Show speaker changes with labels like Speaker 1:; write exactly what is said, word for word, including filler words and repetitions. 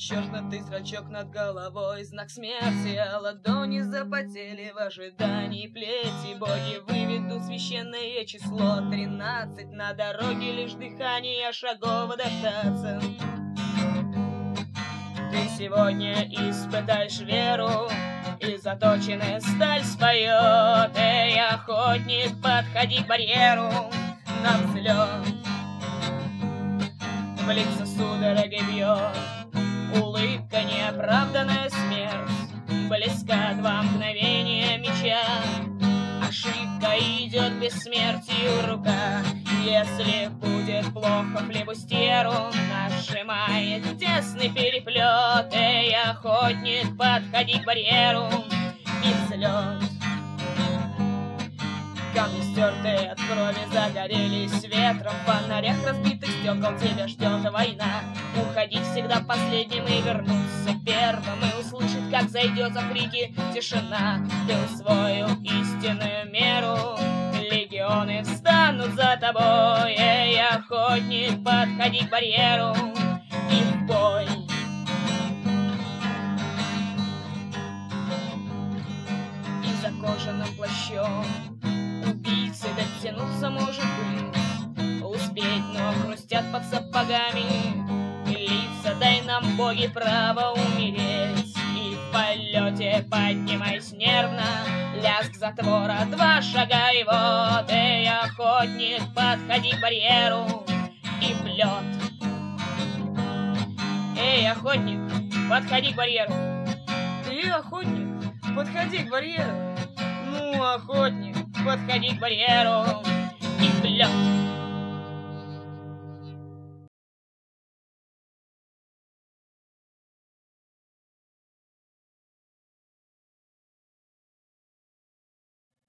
Speaker 1: Чёртнутый зрачок над головой, знак смерти, а ладони запотели в ожидании плети. Боги выведут священное число тринадцать, на дороге лишь дыхание шагов дождаться. Ты сегодня испытаешь веру, и заточенная сталь споет. Эй, охотник, подходи к барьеру на взлет. В лица судорогой бьет улыбка, неоправданная смерть. Близко два мгновения меча, ошибка идет бессмертию рука. Если будет плохо флебустеру, нажимает тесный переплет. Эй, охотник, подходи к барьеру и взлет. Камни стертые от крови загорелись ветром, в фонарях разбитых стекол тебя ждет война. Уходить всегда последним и вернуться первым, и услышать, как зайдет за крики тишина. Ты усвоил истинную меру, легионы встанут за тобой. Эй, охотник, подходи к барьеру и в бой. И за кожаным плащом убийцы дотянуться может быть, успеть, но хрустят под сапогами лица. Дай нам, боги, право умереть. И в полете поднимаясь нервно, лязг затвора, два шага и вот. Эй, охотник, подходи к барьеру и в лед. Эй, охотник, подходи к барьеру. Ты, охотник, подходи к барьеру. Ну, охотник, подходи к барьеру и в лед.